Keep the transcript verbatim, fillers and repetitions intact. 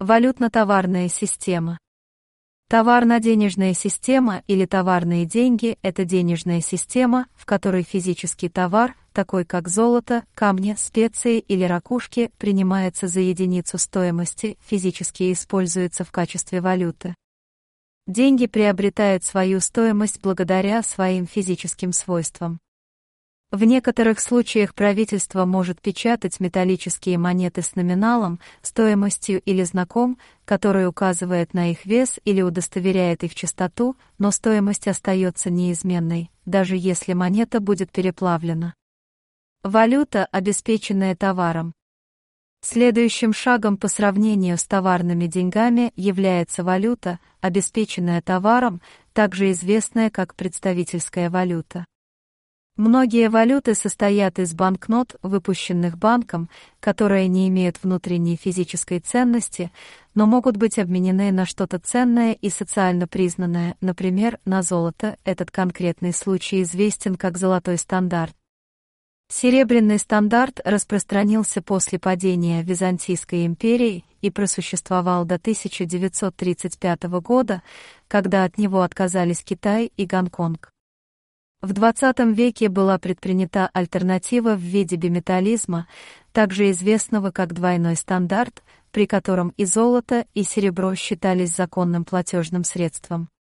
Валютно-товарная система. Товарно-денежная система или товарные деньги – это денежная система, в которой физический товар, такой как золото, камни, специи или ракушки, принимается за единицу стоимости, физически используется в качестве валюты. Деньги приобретают свою стоимость благодаря своим физическим свойствам. В некоторых случаях правительство может печатать металлические монеты с номиналом, стоимостью или знаком, который указывает на их вес или удостоверяет их чистоту, но стоимость остается неизменной, даже если монета будет переплавлена. Валюта, обеспеченная товаром. Следующим шагом по сравнению с товарными деньгами является валюта, обеспеченная товаром, также известная как представительская валюта. Многие валюты состоят из банкнот, выпущенных банком, которые не имеют внутренней физической ценности, но могут быть обменены на что-то ценное и социально признанное, например, на золото. Этот конкретный случай известен как золотой стандарт. Серебряный стандарт распространился после падения Византийской империи и просуществовал до тысяча девятьсот тридцать пятого года, когда от него отказались Китай и Гонконг. В двадцатом веке была предпринята альтернатива в виде биметаллизма, также известного как двойной стандарт, при котором и золото, и серебро считались законным платежным средством.